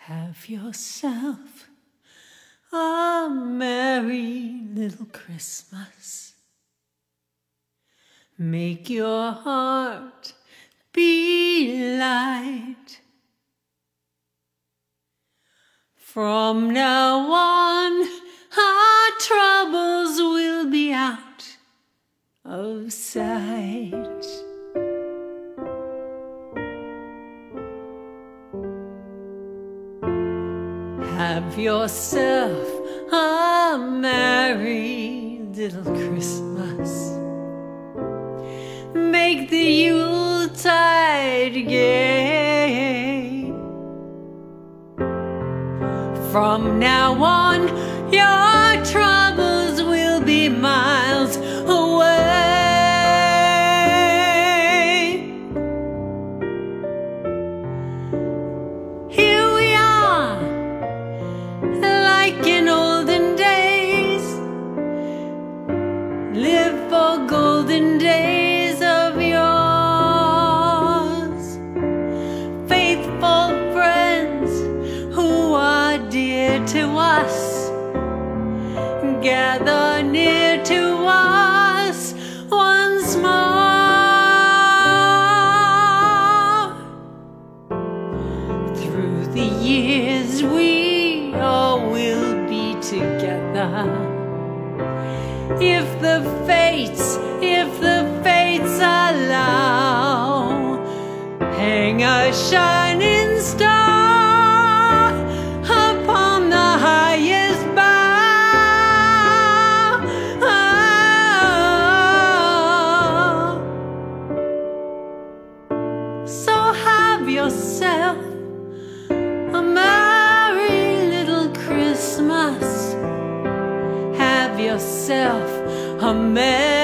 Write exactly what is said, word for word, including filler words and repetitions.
Have yourself a merry little Christmas. Make your heart be light. From now on, our troubles will be out of sight. Have yourself a merry little Christmas. Make the Yuletide gay. From now on, your troubles will be miles away. Here we are, like in olden days. Live for golden days of yours. Faithful friends who are dear to us, gather near to us once more. Through the years we all will be together. If the fates, if the fates allow, hang a shining star upon the highest bough. Oh. So have yourself a merry little Christmas. Have yourself a merry